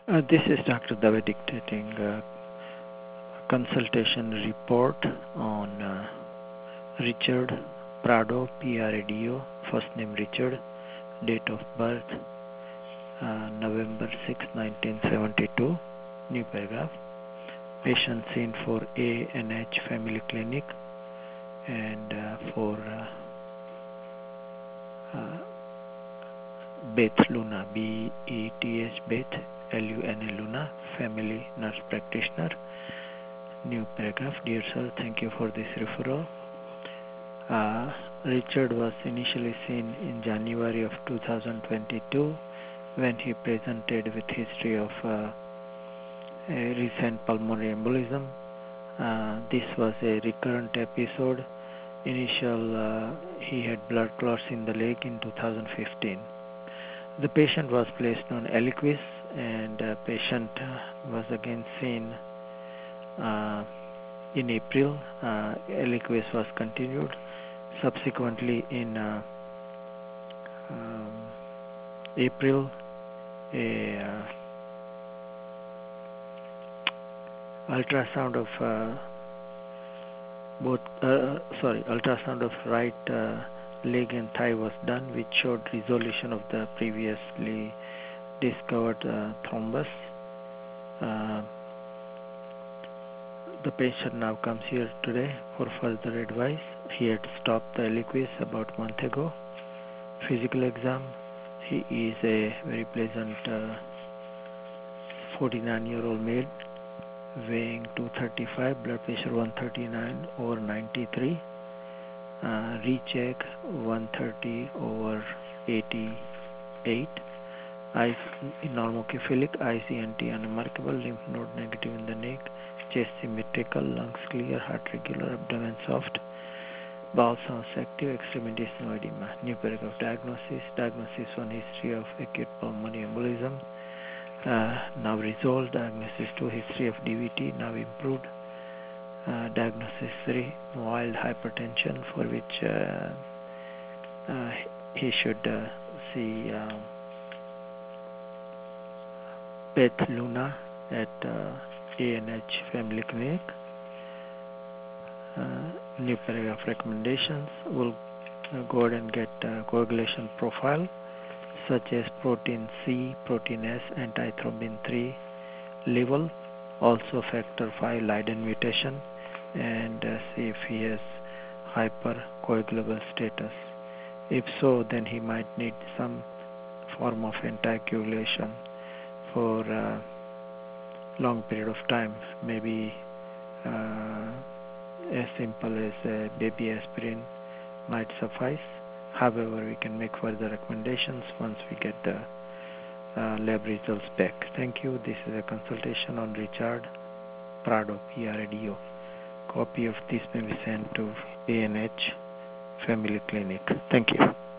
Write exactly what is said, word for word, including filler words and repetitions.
Uh, this is Doctor Dave dictating a consultation report on uh, Richard Prado, P R A D O, first name Richard, date of birth uh, November sixth, nineteen seventy-two, new paragraph. Patient seen for A N H Family Clinic and uh, for uh, uh, Beth Luna, B E T H Beth, L U N A Luna, family nurse practitioner. New paragraph. Dear sir, thank you for this referral. Uh, Richard was initially seen in January of two thousand twenty-two when he presented with history of uh, a recent pulmonary embolism. Uh, this was a recurrent episode. Initial, uh, he had blood clots in the leg in two thousand fifteen. The patient was placed on Eliquis, and uh, patient uh, was again seen uh, in April. Uh, Eliquis was continued. Subsequently, in uh, um, April, a uh, ultrasound of uh, both, uh, sorry, ultrasound of right uh, leg and thigh was done, which showed resolution of the previously discovered uh, thrombus. Uh, the patient now comes here today for further advice. He had stopped the Eliquis about a month ago. Physical exam. He is a very pleasant uh, forty-nine year old male, weighing two thirty-five, blood pressure one thirty-nine over ninety-three, uh, recheck one thirty over eighty-eight, eyes normocephalic, I C N T unremarkable, lymph node negative in the neck, chest symmetrical, lungs clear, heart regular, abdomen soft, bowel sounds active, extremities no edema. New paragraph. Diagnosis. Diagnosis on history of acute pulmonary embolism. Uh, now resolved. Diagnosis two, history of D V T, now improved. Uh, diagnosis three, mild hypertension, for which uh, uh, he should uh, see uh, Beth Luna at uh, A N H Family Clinic. Uh, new paragraph. Recommendations. We'll uh, go ahead and get uh, coagulation profile such as protein C, protein S, antithrombin three level, also factor five Leiden mutation, and uh, see if he has hypercoagulable status. If so, then he might need some form of anticoagulation for a long period of time, maybe uh, as simple as uh, baby aspirin might suffice. However, we can make further recommendations once we get the uh, lab results back. Thank you. This is a consultation on Richard Prado, P R A D O. Copy of this may be sent to A N H Family Clinic. Thank you.